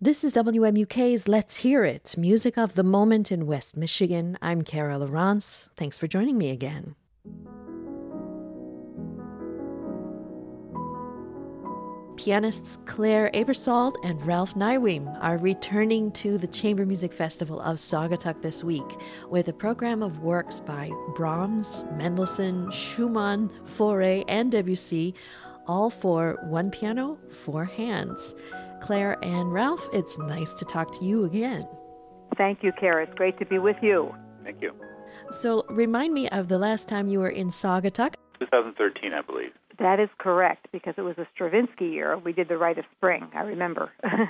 This is WMUK's Let's Hear It, music of the moment in West Michigan. I'm Kara Lawrence. Thanks for joining me again. Pianists Claire Aebersold and Ralph Neiwem are returning to the Chamber Music Festival of Saugatuck this week with a program of works by Brahms, Mendelssohn, Schumann, Fauré, and Debussy, all for one piano, four hands. Claire and Ralph, it's nice to talk to you again. Thank you, Kara. It's great to be with you. Thank you. So remind me of the last time you were in Saugatuck. 2013, I believe. That is correct, because it was a Stravinsky year. We did the Rite of Spring, I remember.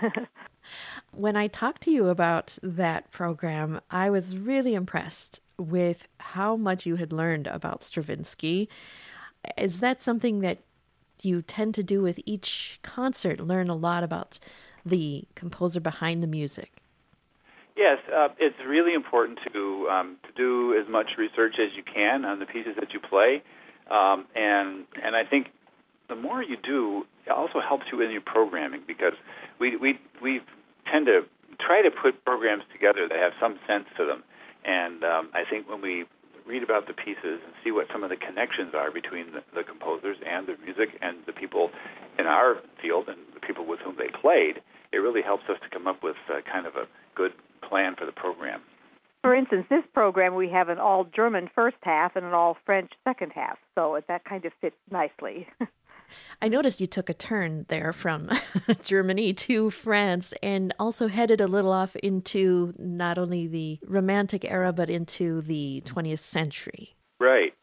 When I talked to you about that program, I was really impressed with how much you had learned about Stravinsky. Is that something that you tend to do with each concert, learn a lot about the composer behind the music? Yes, it's really important to do as much research as you can on the pieces that you play, and I think the more you do, it also helps you in your programming, because we tend to try to put programs together that have some sense to them, and I think when we read about the pieces and see what some of the connections are between the composers and the music and the people in our field and the people with whom they played, it really helps us to come up with kind of a good plan for the program. For instance, this program, we have an all-German first half and an all-French second half, so that kind of fits nicely. I noticed you took a turn there from Germany to France and also headed a little off into not only the Romantic era, but into the 20th century. Right.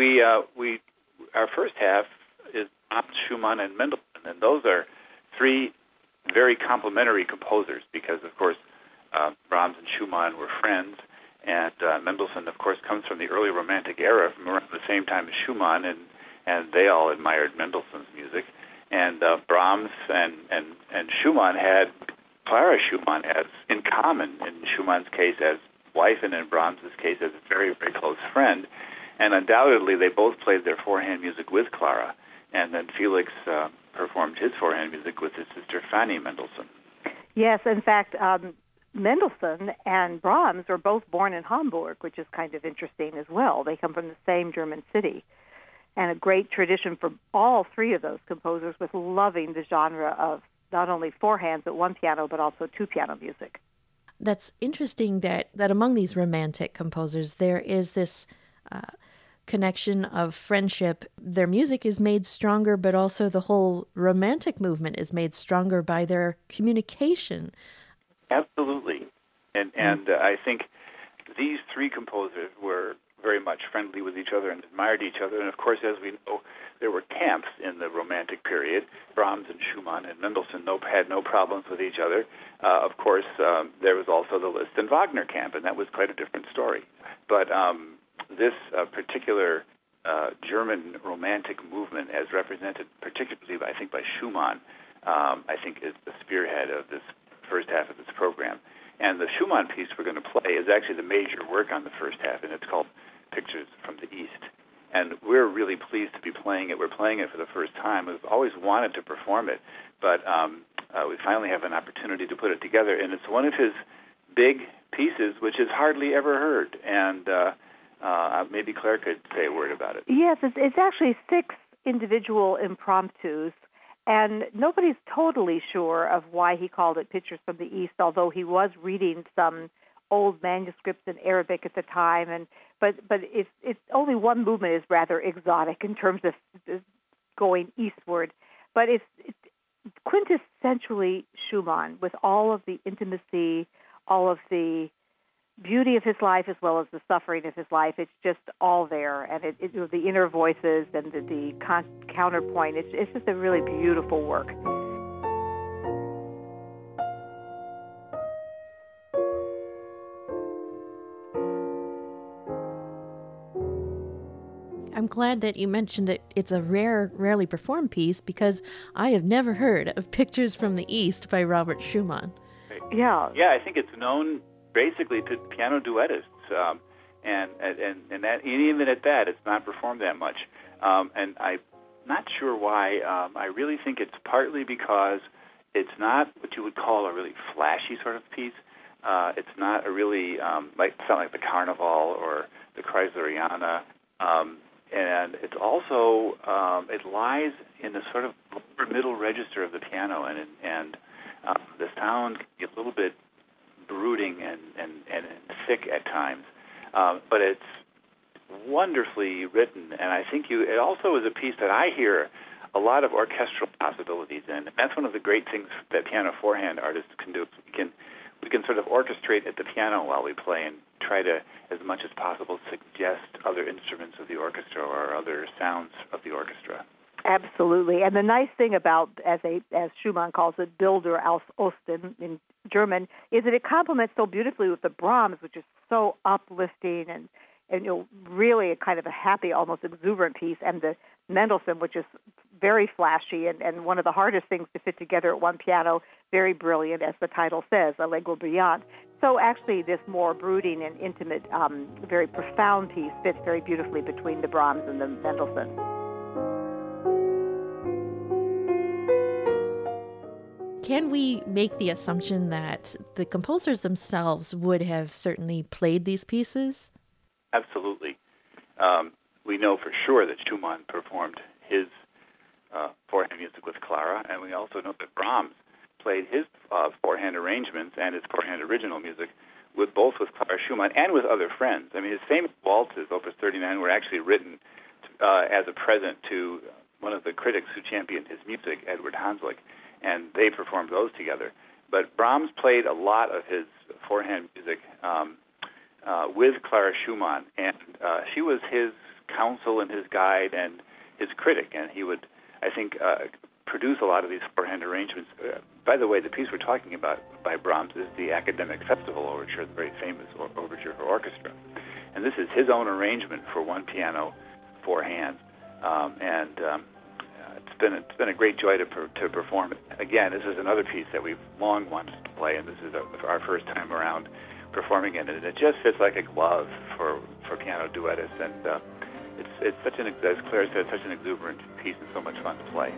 Our first half is Brahms, Schumann, and Mendelssohn, and those are three very complementary composers because, of course, Brahms and Schumann were friends, and Mendelssohn, of course, comes from the early Romantic era, from around the same time as Schumann, and they all admired Mendelssohn's music. And Brahms and Schumann had Clara Schumann as in common, in Schumann's case as wife, and in Brahms' case as a very, very close friend. And undoubtedly, they both played their four-hand music with Clara, and then Felix performed his four-hand music with his sister Fanny Mendelssohn. Yes, in fact, Mendelssohn and Brahms were both born in Hamburg, which is kind of interesting as well. They come from the same German city. And a great tradition for all three of those composers with loving the genre of not only four hands at one piano, but also two piano music. That's interesting that among these Romantic composers, there is this connection of friendship. Their music is made stronger, but also the whole Romantic movement is made stronger by their communication. Absolutely. And I think these three composers were very much friendly with each other and admired each other. And, of course, as we know, there were camps in the Romantic period. Brahms and Schumann and Mendelssohn had no problems with each other. Of course, there was also the Liszt and Wagner camp, and that was quite a different story. But this particular German Romantic movement, as represented particularly, I think, by Schumann, I think is the spearhead of this first half of this program. And the Schumann piece we're going to play is actually the major work on the first half, and it's called Pictures from the East. And we're really pleased to be playing it. We're playing it for the first time. We've always wanted to perform it, but we finally have an opportunity to put it together. And it's one of his big pieces, which is hardly ever heard. And maybe Claire could say a word about it. Yes, it's actually 6 individual impromptus, and nobody's totally sure of why he called it Pictures from the East, although he was reading some old manuscripts in Arabic at the time, but it's only one movement is rather exotic in terms of going eastward, but it's quintessentially Schumann with all of the intimacy, all of the beauty of his life as well as the suffering of his life. It's just all there, and the inner voices and the counterpoint. It's just a really beautiful work. I'm glad that you mentioned it. It's a rarely performed piece because I have never heard of Pictures from the East by Robert Schumann. Yeah. Yeah, I think it's known basically to piano duettists, and even at that, it's not performed that much. And I'm not sure why. I really think it's partly because it's not what you would call a really flashy sort of piece. It's not a really something like the Carnival or the Chrysleriana, and it's also it lies in the sort of lower middle register of the piano, and the sound can be a little bit brooding and thick at times, but it's wonderfully written, and I think it also is a piece that I hear a lot of orchestral possibilities in. That's one of the great things that piano four-hand artists can do. We can sort of orchestrate at the piano while we play and try to, as much as possible, suggest other instruments of the orchestra or other sounds of the orchestra. Absolutely. And the nice thing about, as Schumann calls it, Bilder aus Osten in German, is that it complements so beautifully with the Brahms, which is so uplifting and really a kind of a happy, almost exuberant piece, and the Mendelssohn, which is very flashy and one of the hardest things to fit together at one piano, very brilliant, as the title says, Allegro Brilliant. So actually this more brooding and intimate, very profound piece fits very beautifully between the Brahms and the Mendelssohn. Can we make the assumption that the composers themselves would have certainly played these pieces? Absolutely. We know for sure that Schumann performed his four-hand music with Clara, and we also know that Brahms played his four-hand arrangements and his four-hand original music with Clara Schumann and with other friends. I mean, his famous waltzes, Opus 39, were actually written as a present to one of the critics who championed his music, Edward Hanslick, and they performed those together. But Brahms played a lot of his four-hand music with Clara Schumann, and she was his counsel and his guide and his critic, and he would, I think, produce a lot of these four-hand arrangements. By the way, the piece we're talking about by Brahms is the Academic Festival Overture, the very famous overture for orchestra. And this is his own arrangement for one piano, four hands. It's been a great joy to perform it. Again, this is another piece that we've long wanted to play, and this is our first time around performing it. And it just fits like a glove for piano duettists, and it's such an, as Claire said, such an exuberant piece and so much fun to play.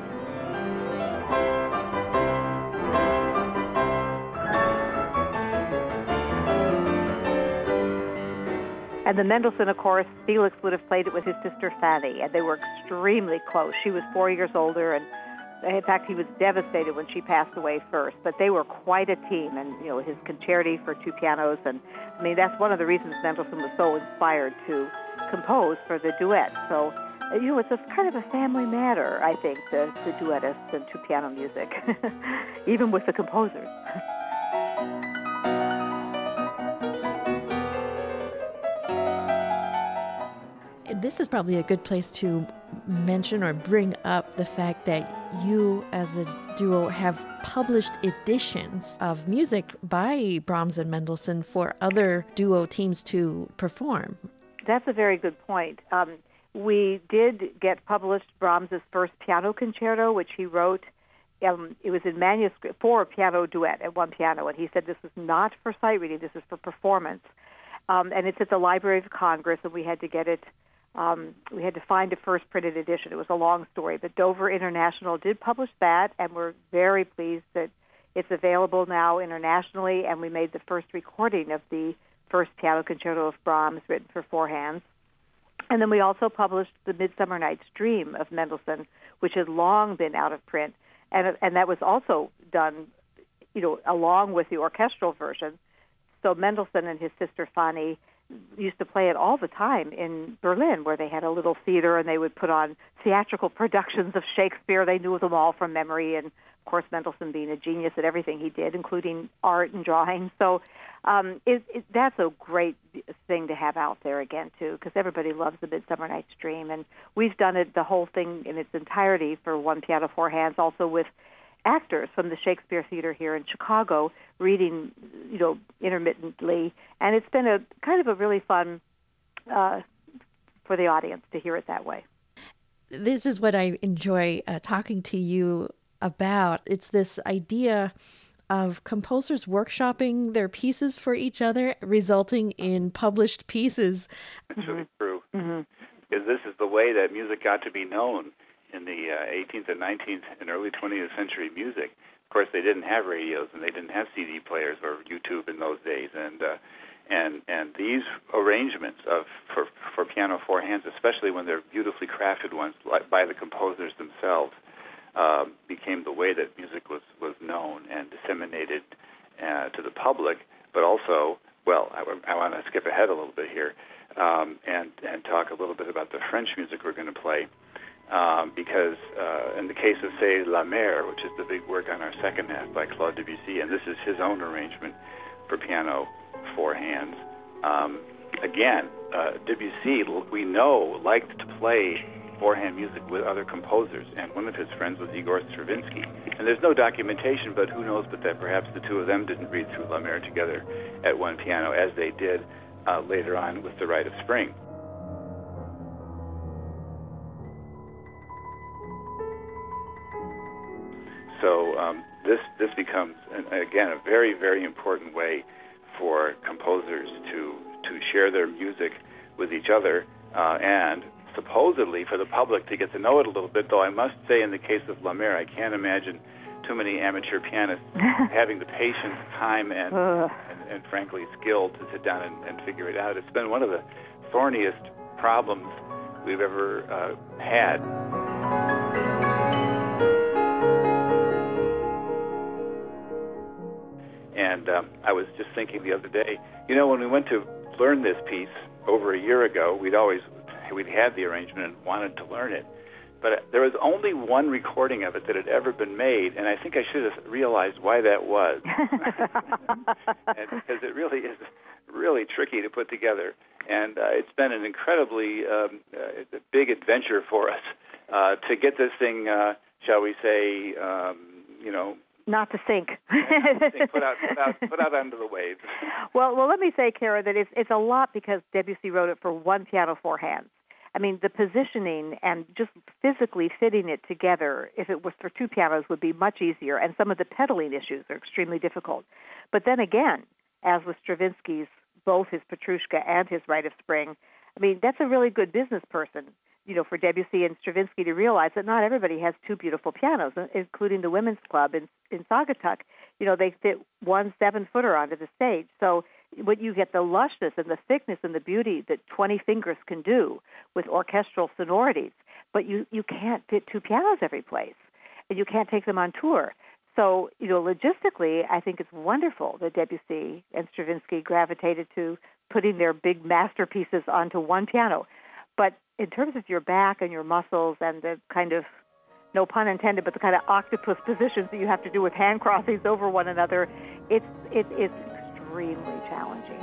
And the Mendelssohn, of course, Felix would have played it with his sister Fanny, and they were extremely close. She was 4 years older, and in fact, he was devastated when she passed away first. But they were quite a team, and his concerti for two pianos, and I mean that's one of the reasons Mendelssohn was so inspired to compose for the duet. So, it's a kind of a family matter, I think, the duettists and two piano music, even with the composers. This is probably a good place to mention or bring up the fact that you as a duo have published editions of music by Brahms and Mendelssohn for other duo teams to perform. That's a very good point. We did get published Brahms's first piano concerto, which he wrote. It was in manuscript for a piano duet at one piano, and he said this is not for sight reading, this is for performance. And it's at the Library of Congress, and we had to get it. We had to find a first printed edition. It was a long story, but Dover International did publish that, and we're very pleased that it's available now internationally, and we made the first recording of the first piano concerto of Brahms written for four hands. And then we also published the Midsummer Night's Dream of Mendelssohn, which has long been out of print, and that was also done, along with the orchestral version. So Mendelssohn and his sister Fanny used to play it all the time in Berlin, where they had a little theater, and they would put on theatrical productions of Shakespeare. They knew them all from memory, and of course Mendelssohn being a genius at everything he did, including art and drawing. So that's a great thing to have out there again, too, because everybody loves the Midsummer Night's Dream, and we've done it, the whole thing in its entirety for one piano, four hands, also with actors from the Shakespeare Theater here in Chicago reading, intermittently, and it's been a kind of a really fun for the audience to hear it that way. This is what I enjoy talking to you about. It's this idea of composers workshopping their pieces for each other, resulting in published pieces. It's really true, because this is the way that music got to be known in the 18th and 19th and early 20th century music. Of course, they didn't have radios and they didn't have CD players or YouTube in those days, and these arrangements for piano four hands, especially when they're beautifully crafted ones by the composers themselves, became the way that music was known and disseminated to the public. But also, well, I want to skip ahead a little bit here and talk a little bit about the French music we're going to play. Because in the case of, say, La Mer, which is the big work on our second half by Claude Debussy, and this is his own arrangement for piano four hands. Again, Debussy, we know, liked to play four-hand music with other composers, and one of his friends was Igor Stravinsky. And there's no documentation, but who knows but that perhaps the two of them didn't read through La Mer together at one piano, as they did later on with The Rite of Spring. So this becomes, again, a very, very important way for composers to share their music with each other and supposedly for the public to get to know it a little bit, though I must say in the case of La Mer, I can't imagine too many amateur pianists having the patience, time, and frankly, skill to sit down and figure it out. It's been one of the thorniest problems we've ever had. And I was just thinking the other day, when we went to learn this piece over a year ago, we'd had the arrangement and wanted to learn it. But there was only one recording of it that had ever been made, and I think I should have realized why that was. Because it really is really tricky to put together. And it's been an incredibly big adventure for us to get this thing, shall we say, not to sink. put out onto the waves. Well, let me say, Kara, that it's a lot because Debussy wrote it for one piano, four hands. I mean, the positioning and just physically fitting it together, if it was for two pianos, would be much easier, and some of the pedaling issues are extremely difficult. But then again, as with Stravinsky's, both his Petrushka and his Rite of Spring, I mean, that's a really good business person, for Debussy and Stravinsky to realize that not everybody has two beautiful pianos, including the Women's Club in Saugatuck. They fit one 7-footer onto the stage. So when you get the lushness and the thickness and the beauty that 20 fingers can do with orchestral sonorities, but you can't fit two pianos every place, and you can't take them on tour. So, logistically, I think it's wonderful that Debussy and Stravinsky gravitated to putting their big masterpieces onto one piano. But in terms of your back and your muscles and the kind of, no pun intended, but the kind of octopus positions that you have to do with hand crossings over one another, it is extremely challenging.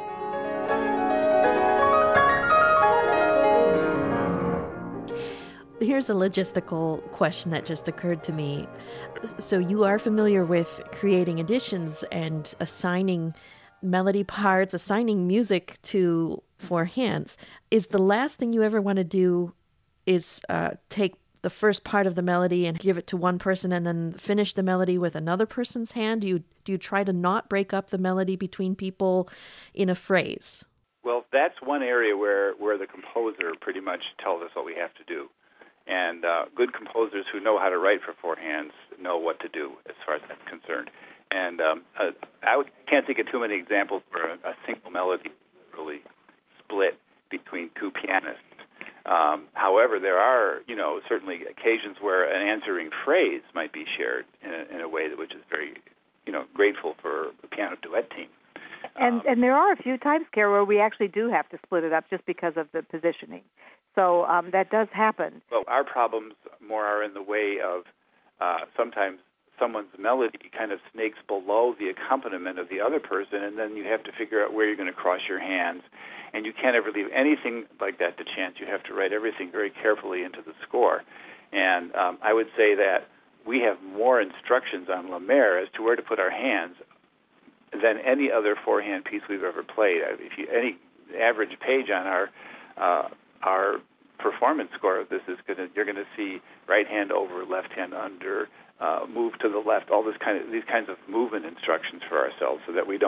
Here's a logistical question that just occurred to me. So you are familiar with creating editions and assigning melody parts, assigning music to four hands. Is the last thing you ever want to do is take the first part of the melody and give it to one person and then finish the melody with another person's hand? Do you try to not break up the melody between people in a phrase? Well, that's one area where the composer pretty much tells us what we have to do. And good composers who know how to write for four hands know what to do as far as that's concerned. And can't think of too many examples where a single melody really split between two pianists. However, there are, certainly occasions where an answering phrase might be shared in a way which is very, grateful for the piano duet team. And there are a few times, Kara, where we actually do have to split it up just because of the positioning. So that does happen. Well, our problems more are in the way of sometimes someone's melody kind of snakes below the accompaniment of the other person, and then you have to figure out where you're going to cross your hands. And you can't ever leave anything like that to chance. You have to write everything very carefully into the score. And I would say that we have more instructions on La Mer as to where to put our hands than any other four-hand piece we've ever played. Any average page on our performance score of this you're going to see right hand over, left hand under, move to the left, all these kinds of movement instructions for ourselves, so that we don't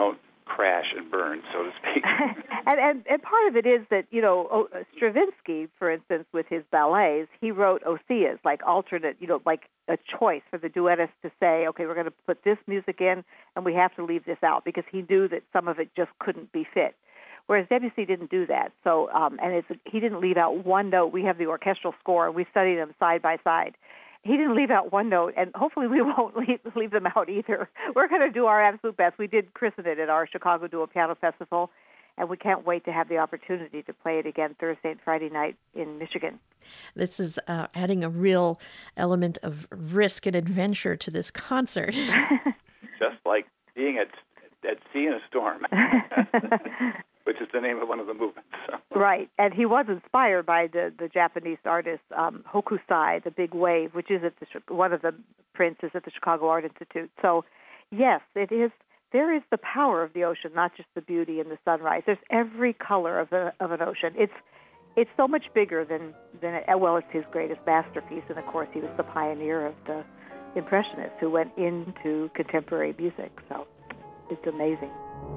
crash and burn, so to speak. and part of it is that, Stravinsky, for instance, with his ballets, he wrote osias, like alternate, like a choice for the duettists to say, okay, we're going to put this music in and we have to leave this out, because he knew that some of it just couldn't be fit. Whereas Debussy didn't do that. So, he didn't leave out one note. We have the orchestral score, and we studied them side by side. He didn't leave out one note, and hopefully we won't leave them out either. We're going to do our absolute best. We did christen it at our Chicago Duo Piano Festival, and we can't wait to have the opportunity to play it again Thursday and Friday night in Michigan. This is adding a real element of risk and adventure to this concert. Just like being at sea in a storm, which is the name of one of the movements. So. Right, and he was inspired by the Japanese artist Hokusai, the big wave, which is one of the prints is at the Chicago Art Institute. So, yes, it is. There is the power of the ocean, not just the beauty and the sunrise. There's every color of an ocean. It's so much bigger than it's his greatest masterpiece, and of course he was the pioneer of the Impressionists who went into contemporary music. So it's amazing.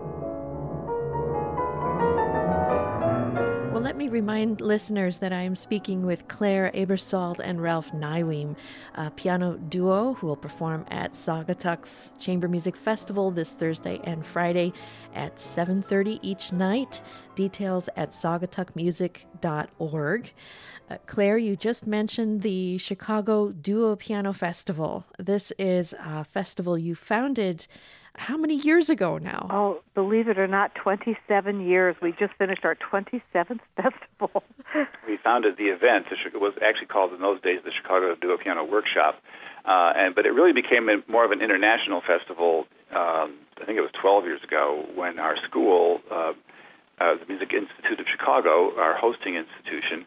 Well, let me remind listeners that I am speaking with Claire Aebersold and Ralph Neiweem, a piano duo who will perform at Saugatuck's Chamber Music Festival this Thursday and Friday at 7:30 each night. Details at saugatuckmusic.org. Claire, you just mentioned the Chicago Duo Piano Festival. This is a festival you founded how many years ago now? Oh, believe it or not, 27 years. We just finished our 27th festival. We founded the event. It was actually called in those days the Chicago Duo Piano Workshop, but it really became more of an international festival. I think it was 12 years ago when our school, the Music Institute of Chicago, our hosting institution,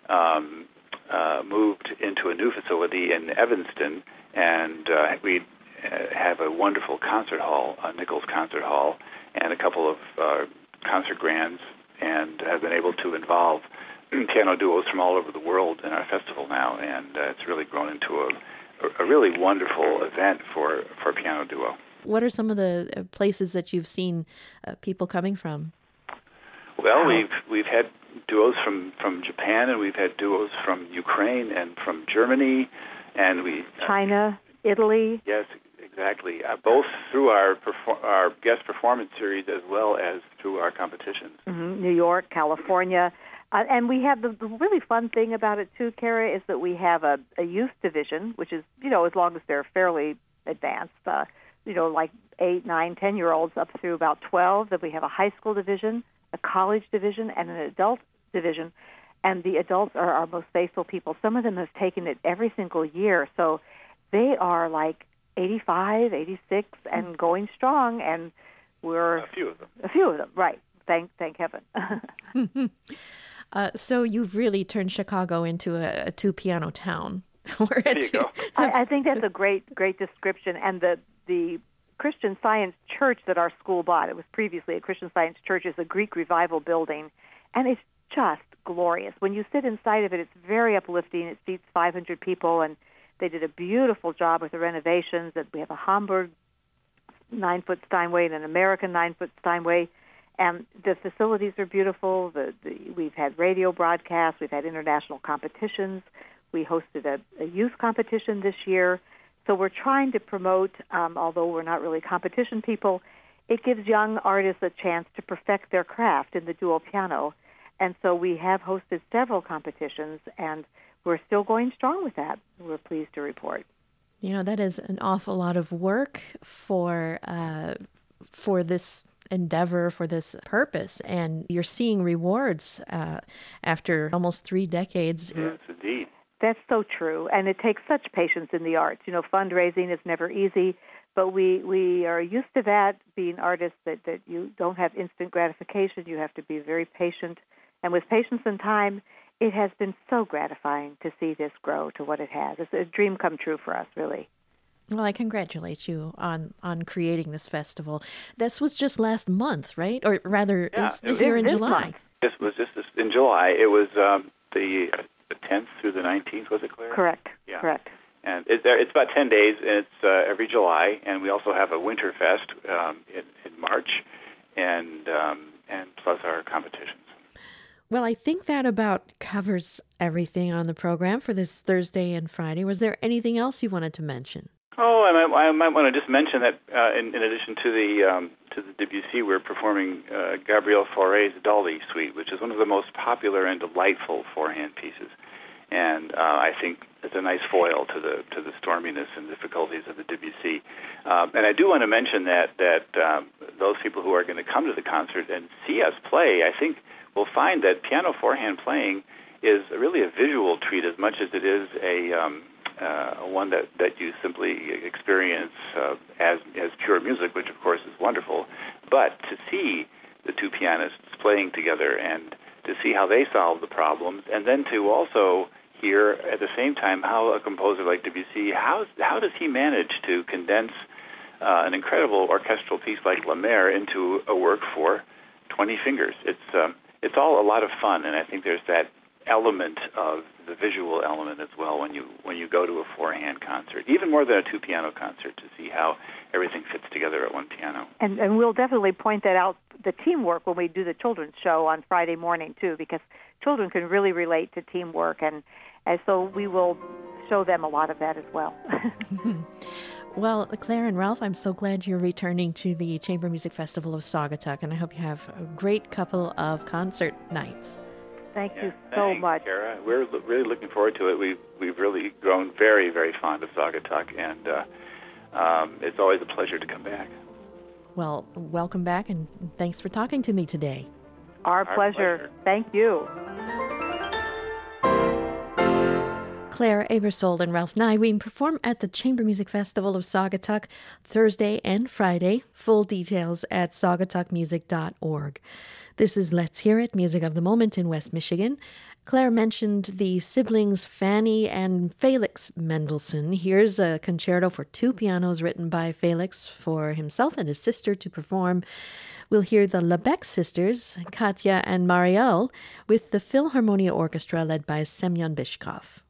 moved into a new facility in Evanston, and we have a wonderful concert hall, Nichols Concert Hall, and a couple of concert grands, and have been able to involve piano duos from all over the world in our festival now, and it's really grown into a really wonderful event for piano duo. What are some of the places that you've seen people coming from? Well, we've had duos from Japan, and we've had duos from Ukraine and from Germany, and China, Italy. Yes, exactly. Both through our guest performance series as well as through our competitions. Mm-hmm. New York, California. And we have the really fun thing about it, too, Kara, is that we have a youth division, which is, as long as they're fairly advanced, like 8, 9, 10-year-olds up through about 12. Then we have a high school division, a college division, and an adult division. And the adults are our most faithful people. Some of them have taken it every single year. So they are like 85, 86, and going strong, and we're... A few of them. A few of them, right. Thank heaven. So you've really turned Chicago into a two-piano town. There you go. I think that's a great description. And the Christian Science Church that our school bought, it was previously a Christian Science Church, is a Greek Revival building, and it's just glorious. When you sit inside of it, it's very uplifting. It seats 500 people, and they did a beautiful job with the renovations. And we have a Hamburg 9-foot Steinway and an American 9-foot Steinway. And the facilities are beautiful. We've had radio broadcasts. We've had international competitions. We hosted a youth competition this year. So we're trying to promote, although we're not really competition people, it gives young artists a chance to perfect their craft in the dual piano. And so we have hosted several competitions, and we're still going strong with that. We're pleased to report. That is an awful lot of work for this endeavor, for this purpose, and you're seeing rewards after almost 3 decades. Yes, indeed. That's so true, and it takes such patience in the arts. Fundraising is never easy, but we are used to that, being artists, that you don't have instant gratification. You have to be very patient, and with patience and time, it has been so gratifying to see this grow to what it has. It's a dream come true for us, really. Well, I congratulate you on creating this festival. This was just last month, right? Or rather, it was here in July. Month. This was just in July. It was the 10th through the 19th, was it, Claire? Correct. Yeah. Correct. And it's about 10 days, and it's every July. And we also have a Winterfest in March. and plus our competitions. Well, I think that about covers everything on the program for this Thursday and Friday. Was there anything else you wanted to mention? Oh, I might want to just mention that in addition to the Debussy, we're performing Gabriel Fauré's Dolly Suite, which is one of the most popular and delightful four-hand pieces, and I think it's a nice foil to the storminess and difficulties of the Debussy. And I do want to mention that those people who are going to come to the concert and see us play, I think will find that piano four-hand playing is really a visual treat as much as it is a one that you simply experience as pure music, which of course is wonderful. But to see the two pianists playing together and to see how they solve the problems, and then to also hear at the same time how a composer like Debussy, how does he manage to condense an incredible orchestral piece like La Mer into a work for 20 fingers. It's all a lot of fun, and I think there's that element of the visual element as well when you go to a four-hand concert, even more than a two-piano concert, to see how everything fits together at one piano. And we'll definitely point that out, the teamwork, when we do the children's show on Friday morning, too, because children can really relate to teamwork, and so we will show them a lot of that as well. Well, Claire and Ralph, I'm so glad you're returning to the Chamber Music Festival of Saugatuck, and I hope you have a great couple of concert nights. Thank you so much, Kara. We're really looking forward to it. We've really grown very, very fond of Saugatuck, and it's always a pleasure to come back. Well, welcome back, and thanks for talking to me today. Our pleasure. Thank you. Claire Aebersold and Ralph Neiwem perform at the Chamber Music Festival of Saugatuck Thursday and Friday. Full details at saugatuckmusic.org. This is Let's Hear It, Music of the Moment in West Michigan. Claire mentioned the siblings Fanny and Felix Mendelssohn. Here's a concerto for two pianos written by Felix for himself and his sister to perform. We'll hear the Lebec sisters, Katya and Marielle, with the Philharmonia Orchestra led by Semyon Bishkov.